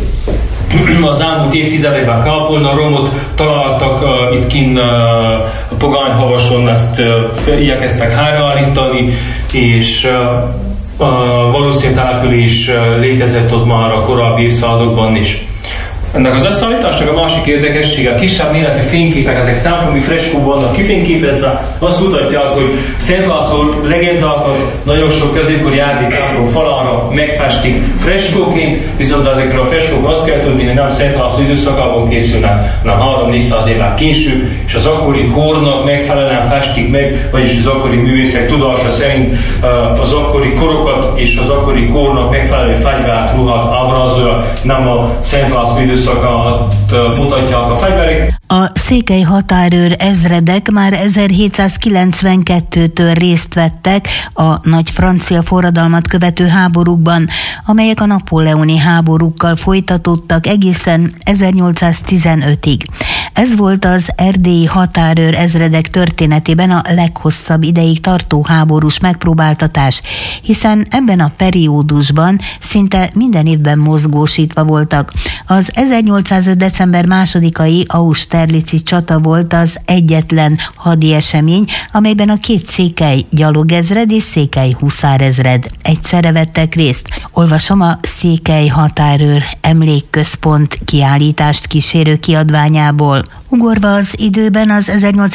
S8: Az elmúlt évtizedekben kápolna romot találtak itt kinn pogányhavason, ezt igyekeztek helyreállítani, és valószínűleg település létezett ott már a korábbi évszázadokban is. Ennek az összeállításnak a másik érdekessége, a kisebb méretű fényképek, ezek templomi freskóban vannak kifényképezve, azt mutatja az, hogy Szent László legendákat nagyon sok középkori árdi templom falára megfestik freskóként, viszont ezekről a freskókról azt kell tudni, hogy nem Szent László időszakában készülnek, hanem 300-400 évvel később, és az akkori kornak megfelelően festik meg, vagyis az akkori művészek tudása szerint az akkori korokat és az akkori kornak megfelelő fegyvert, ruhát ábrázolja, nem a Szent László időszakát mutatják a fegyverek.
S7: A székely határőr ezredek már 1792-től részt vettek a nagy francia forradalmat követő háborúkban, amelyek a napóleoni háborúkkal folytatódtak egészen 1815-ig. Ez volt az erdélyi határőr ezredek történetében a leghosszabb ideig tartó háborús megpróbáltatás, hiszen ebben a periódusban szinte minden évben mozgósítva voltak. Az 1805. december 2-ai Austerlitzi csata volt az egyetlen hadi esemény, amelyben a két székely gyalogezred és székely huszárezred egyszerre vettek részt. Olvasom a Székely Határőr Emlékközpont kiállítást kísérő kiadványából. Ugorva az időben az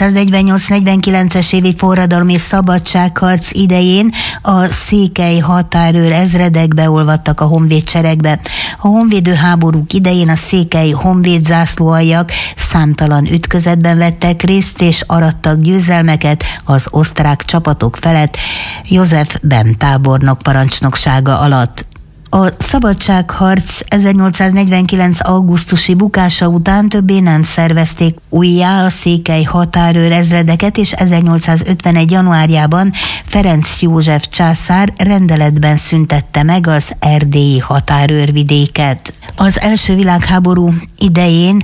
S7: 1848-49-es évi forradalmi szabadságharc idején a székely határőr ezredek beolvadtak a honvédseregbe. A honvédő háborúk idején a székely honvéd zászlóaljak számtalan ütközetben vettek részt és arattak győzelmeket az osztrák csapatok felett József Bem tábornok parancsnoksága alatt. A szabadságharc 1849. augusztusi bukása után többé nem szervezték újjá a székely határőr ezredeket, és 1851. januárjában Ferenc József császár rendeletben szüntette meg az erdélyi határőrvidéket. Az első világháború idején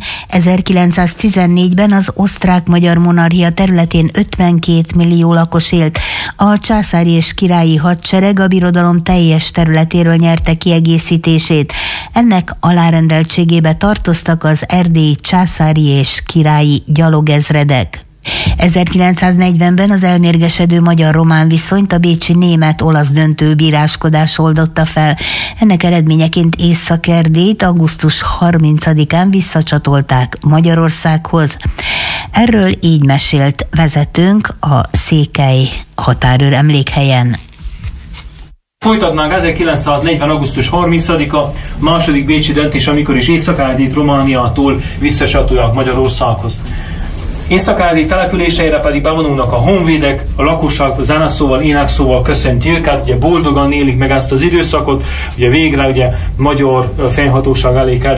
S7: 1914-ben az osztrák-magyar monarchia területén 52 millió lakos élt. A császári és királyi hadsereg a birodalom teljes területéről nyerte kiegészítését. Ennek alárendeltségébe tartoztak az erdélyi császári és királyi gyalogezredek. 1940-ben az elmérgesedő magyar-román viszonyt a bécsi német-olasz döntőbíráskodás oldotta fel. Ennek eredményeként Észak-Erdélyt augusztus 30-án visszacsatolták Magyarországhoz. Erről így mesélt vezetőnk a székely határőr emlékhelyen.
S8: Folytatnánk 1940. augusztus 30-a második bécsi döntés, amikor is Észak-Erdélyt Romániától visszacsatolják Magyarországhoz. Észak-Erdély településeire pedig bevonulnak a honvédek, a lakosság zeneszóval, énekszóval köszönti őket, ugye boldogan élik meg ezt az időszakot, ugye végre ugye magyar fennhatóság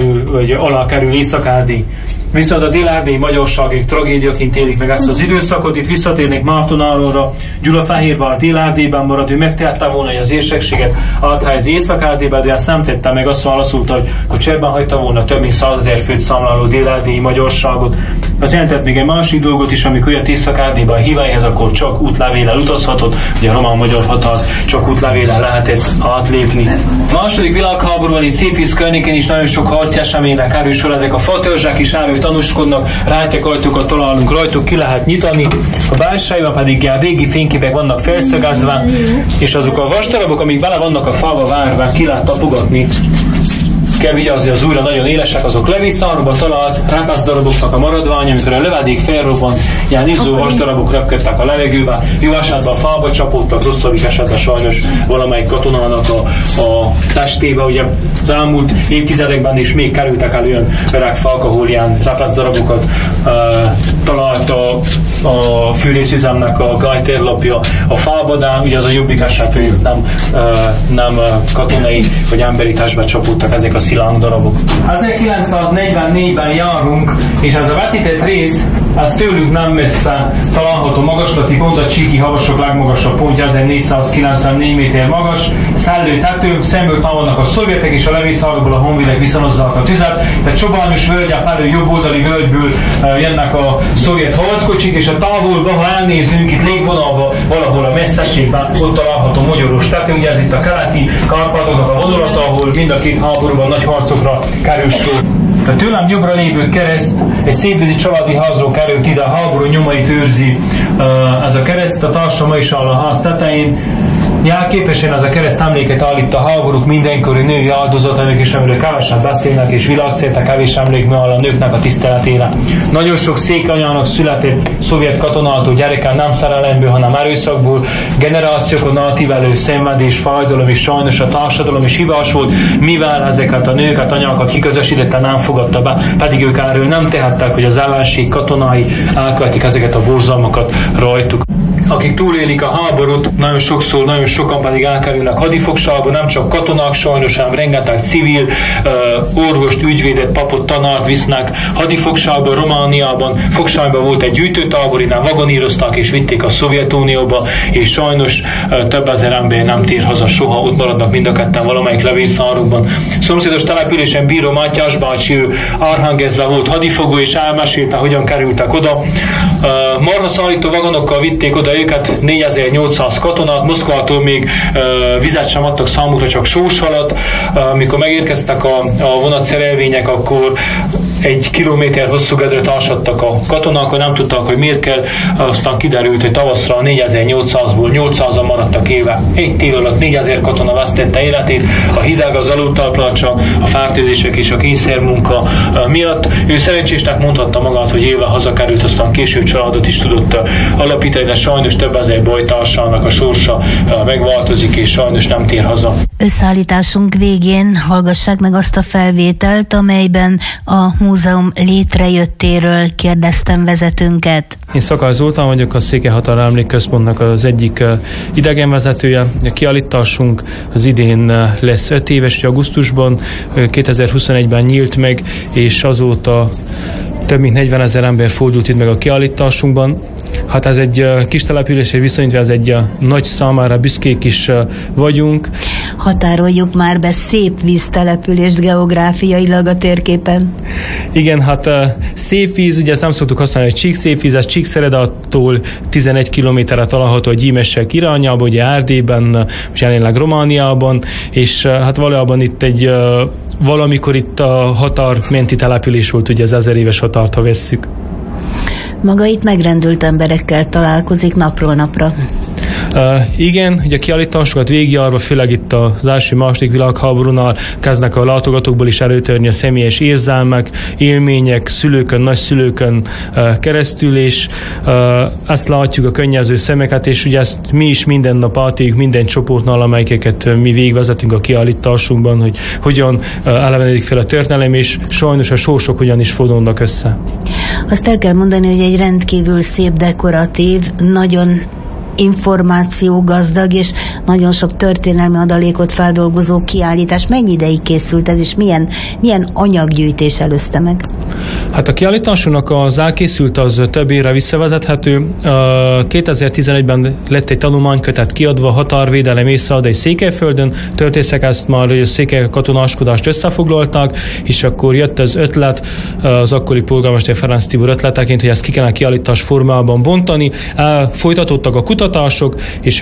S8: alá kerül Észak-Erdély. Viszont a dél-erdélyi magyarság egy tragédiaként élik meg ezt az időszakot. Itt visszatérnék Márton Áronra, Gyulafehérvár Dél-Erdélyben marad, ő megtehette volna, hogy az érsekséget áthelyezi Észak-Erdélybe, de ezt nem tette meg, azt válaszolta, hogy cserben hagyta volna több mint 100 000 főt számláló dél-erdélyi magyarságot. Az jelentett még egy másik dolgot is, amikor jött Észak-Erdélybe a híveihez, akkor csak útlevéllel utazhatott, ugye a román-magyar határ csak útlevéllel lehetett átlépni. A második világháborúban itt Szépvíz környékén is nagyon sok harci eseményre kerül sor, ezek a fatörzsek is erről tanúskodnak, rejtek ajtókat találunk, rajtuk ki lehet nyitani, a belsejében pedig ilyen régi fényképek vannak felszögezve, és azok a vasdarabok, amik bele vannak a falba várva, ki lehet tapogatni. Kell vigyázni, az újra nagyon élesek, azok levisszárba talált rápászdaraboknak a maradvány, amikor a lövedék felrobban, ilyen izzó vasdarabok röpködtek a levegőbe, jó esetben a fába csapódtak, rosszabbik esetben sajnos valamelyik katonának a testébe. Ugye az elmúlt évtizedekben is még kerültek el olyan öreg fák, ahol ilyen rápászdarabokat talált a fűrészüzemnek a gájtérlapja a fába, de ugye az a jobbik eset, hogy nem katonai vagy emberi testbe csapódtak ezek a sziláng darabok. 1944-ben járunk, és ez a vetített rész, ez tőlük nem messze található magaslati pont, a Csíki-havasok legmagasabb pontja, 1494 méter magas, szellő tető, szemből támadnak a szovjetek, és a levészárokból a honvédek viszonozzák a tüzet, de Csobányos völgye felől jobb oldali völgyből jönnek a szovjet harckocsik, és a távolba, ha elnézünk itt légvonalba, valahol a messzeségben, ott található Magyaros tető, ugye ez itt a keleti Kárpátoknak a vonulata, ahol mind a két háborúban nagy harcokra kerül sor. A tőlem jobbra lévő kereszt egy szépvízi családi házról került ide, a háború nyomait őrzi ez a kereszt, a társa ma is áll a ház tetején. Jelképesen ez a kereszt emléket állít a háborúk mindenkori női áldozatának is, amiről keveset beszélnek, és világszerte kevés emlék áll a nőknek a tiszteletére. Nagyon sok székanyának született szovjet katonától gyereken nem szerelemből, hanem erőszakból, generációkon átívelő szenvedés, fájdalom, és sajnos a társadalom is hibás volt, mivel ezeket a nőket, anyákat kiközösítette, nem fogadta be, pedig ők erről nem tehettek, hogy az ellenség katonái elkövetik ezeket a borzalmakat rajtuk. Akik túlélik a háborút, nagyon sokszor, nagyon sokan pedig elkerülnek hadifogságba, nem csak katonák sajnos, hanem rengeteg civil, orvost, ügyvédet, papot, tanárt visznek hadifogságba. Romániában fogságban volt egy gyűjtőtábor, innen vagonírozták és vitték a Szovjetunióba, és sajnos több ezer ember nem tér haza soha, ott maradnak mind a ketten valamelyik levészárokban. Szomszédos településen Bíró Mátyás bácsi, ő Arhangelszkbe volt hadifogó, és elmesélte, hogyan kerültek oda. Marhaszállító vagonokkal vitték oda őket 4800 katonát, Moszkvától még vizet sem adtak számukra, csak sóshalat. Amikor megérkeztek a vonatszerelvények, akkor 1 kilométer hosszú gödröt ásadtak a katonák, akkor nem tudtak, hogy miért kell, aztán kiderült, hogy tavaszra 4800-ból 800-an maradtak élve. Egy tél alatt 4000 katona vesztette életét, a hideg, az alultápláltság, a fertőzések és a kényszermunka miatt. Ő szerencsésnek mondhatta magát, hogy élve hazakerült, aztán később családot is tudott alapítani, de sajnos több ezer bajtársának a sorsa megváltozik, és sajnos nem tér haza.
S7: Összeállításunk végén hallgassák meg azt a felvételt, amelyben a múzeum létrejöttéről kérdeztem vezetőnket.
S9: Én Szakál Zoltán vagyok, a Székelyhatár Emlékközpontnak az egyik idegenvezetője. A kiállításunk az idén lesz 5 éves, augusztusban, 2021-ben nyílt meg, és azóta több mint 40 000 ember fordult itt meg a kiállításunkban. Hát ez egy kis település, és viszonyítva ez egy nagy számára büszkék is vagyunk.
S7: Határoljuk már be szép víztelepülést geográfiailag a térképen.
S9: Igen, hát szép víz, ugye ezt nem szoktuk használni, hogy Csíkszépvíz, ez Csíkszeredától 11 kilométerre található a Gyímesek irányába, ugye Erdélyben, és jelenleg Romániában, és hát valójában itt egy valamikor itt a határmenti település volt, ugye az 1000 éves határt, ha vesszük.
S7: Maga itt megrendült emberekkel találkozik napról napra.
S9: Igen, ugye a kiállításokat végigjárva, főleg itt az első-második világháborúnál kezdnek a látogatókból is előtörni a személyes érzelmek, élmények, szülőkön, nagyszülőkön keresztül, és ezt látjuk a könnyező szemeket, és ugye ezt mi is minden nap átéljük minden csoportnál, amelyeket mi végigvezetünk a kiállításunkban, hogy hogyan elevenedik fel a történelem, és sajnos a sorsok hogyan is fordulnak össze.
S7: Azt el kell mondani, hogy egy rendkívül szép, dekoratív, nagyon információgazdag és nagyon sok történelmi adalékot feldolgozó kiállítás. Mennyi ideig készült ez, és milyen anyaggyűjtés előzte meg?
S9: Hát a kiállításunknak az elkészült az több évre visszavezethető. 2011-ben lett egy tanulmánykötet kiadva, határvédelem észak-erdélyi Székelyföldön. Történészek ezt már a székely katonáskodást összefoglalták, és akkor jött az ötlet, az akkori polgármester Ferenc Tibor ötleteként, hogy ezt ki kellene kiállítás formában bontani. Folytatottak a kutatások, és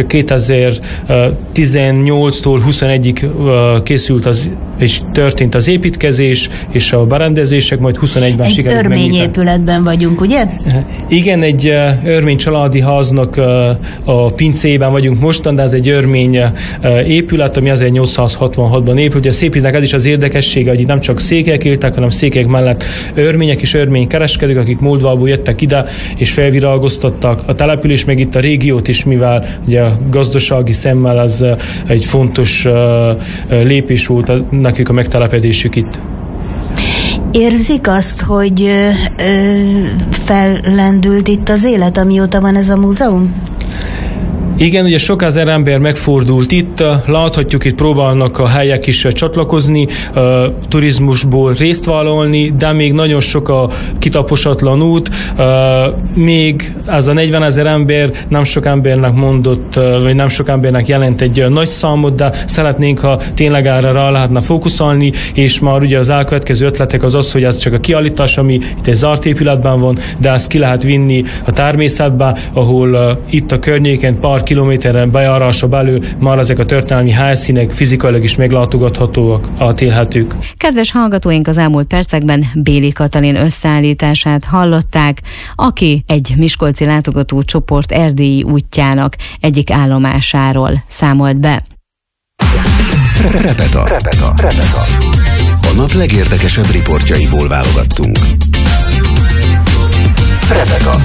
S9: 2018-tól 21-ig készült és történt az építkezés, és a berendezések, majd 21-ben sikerült megnyitni.
S7: Egy örményépületben vagyunk, ugye?
S9: Igen, egy örmény családi háznak a pincében vagyunk mostan, de ez egy örmény épület, ami 1866-ban épült. A Szépvíznek ez is az érdekessége, hogy itt nem csak székelyek éltek, hanem székelyek mellett örmények és örmény kereskedők, akik Moldvából jöttek ide, és felvirágoztattak a település, meg itt a régiót is, mivel ugye a gazdasági szemmel ez egy fontos lépés volt nekik a megtelepedésük itt.
S7: Érzik azt, hogy fellendült itt az élet, amióta van ez a múzeum?
S9: Igen, ugye sok ezer ember megfordult itt, láthatjuk, itt próbálnak a helyek is csatlakozni, turizmusból részt vállalni, de még nagyon sok a kitaposatlan út, még ez a 40 000 ember nem sok embernek mondott, vagy nem sok embernek jelent egy nagy számot, de szeretnénk, ha tényleg erre rá lehetne fókuszálni, és már ugye az elkövetkező ötletek az, hogy ez csak a kiállítás, ami itt egy zárt épületben van, de ezt ki lehet vinni a természetbe, ahol itt a környéken pár kilométeren bejárása belül már ezek a történelmi helyszínek fizikailag is meglátogathatóak, átélhetők.
S3: Kedves hallgatóink, az elmúlt percekben Béli Katalin összeállítását hallották, aki egy miskolci látogató csoport erdélyi útjának egyik állomásáról számolt be.
S1: Repeta. A nap legérdekesebb riportjaiból válogattunk. Repeta.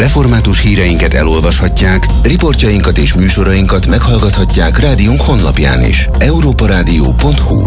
S1: Református híreinket elolvashatják, riportjainkat és műsorainkat meghallgathatják rádiónk honlapján is. europaradio.hu.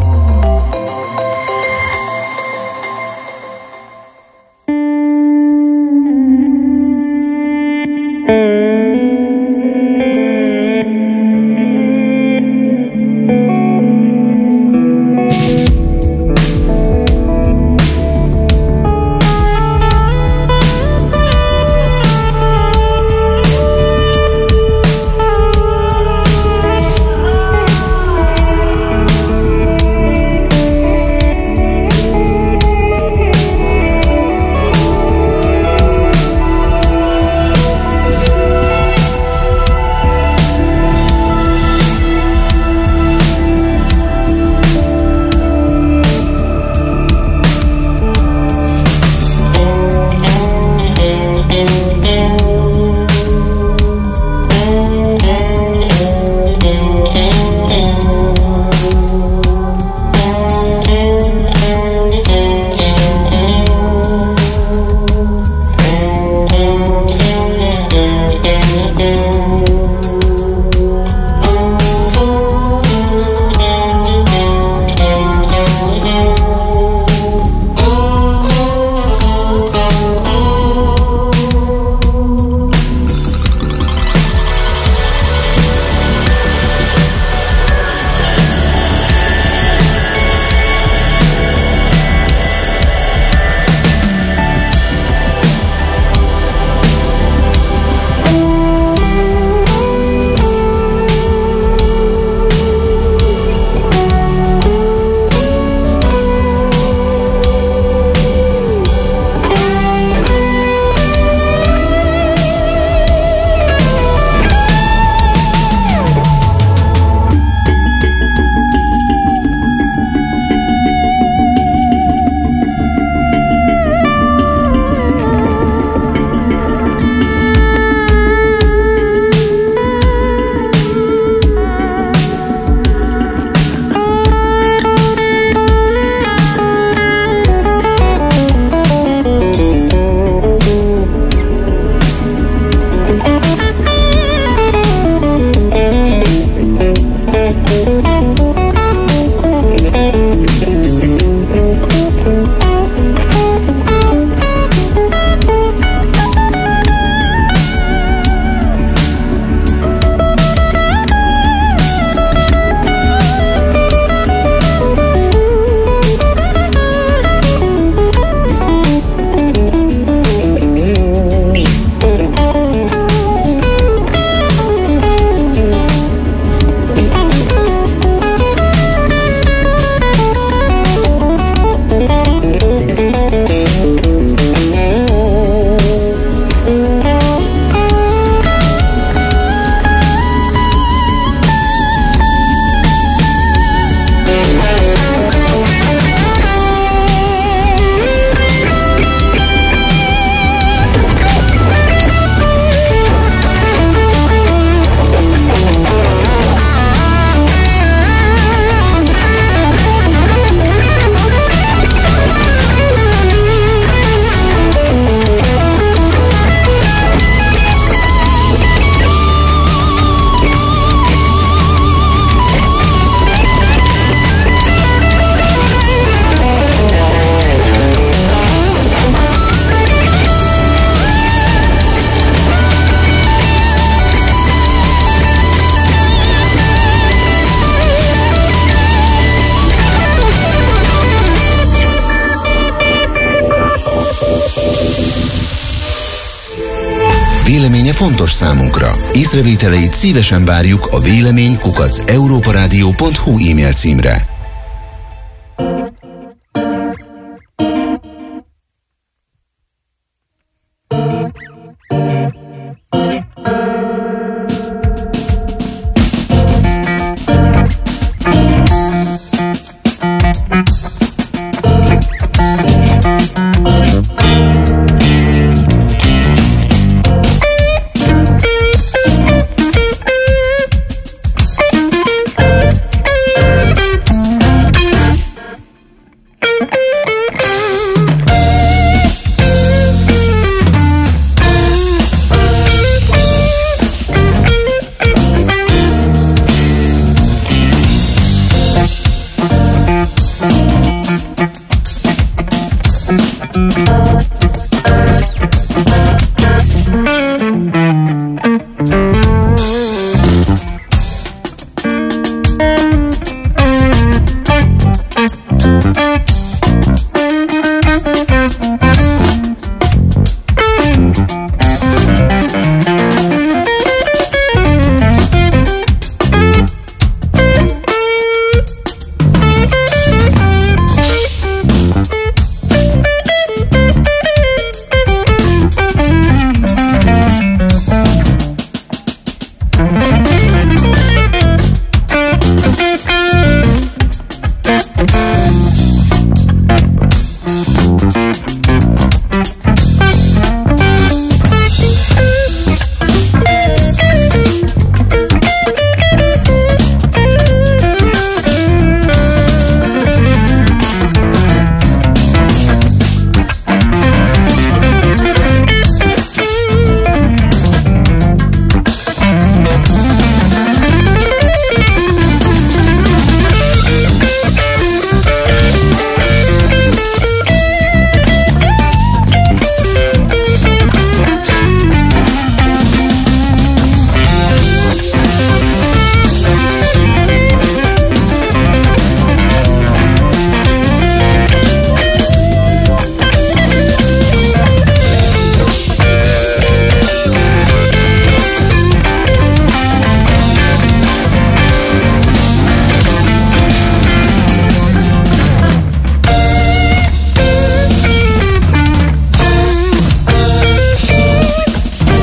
S1: Véleménye fontos számunkra. Észrevételeit szívesen várjuk a vélemény@europaradio.hu e-mail címre.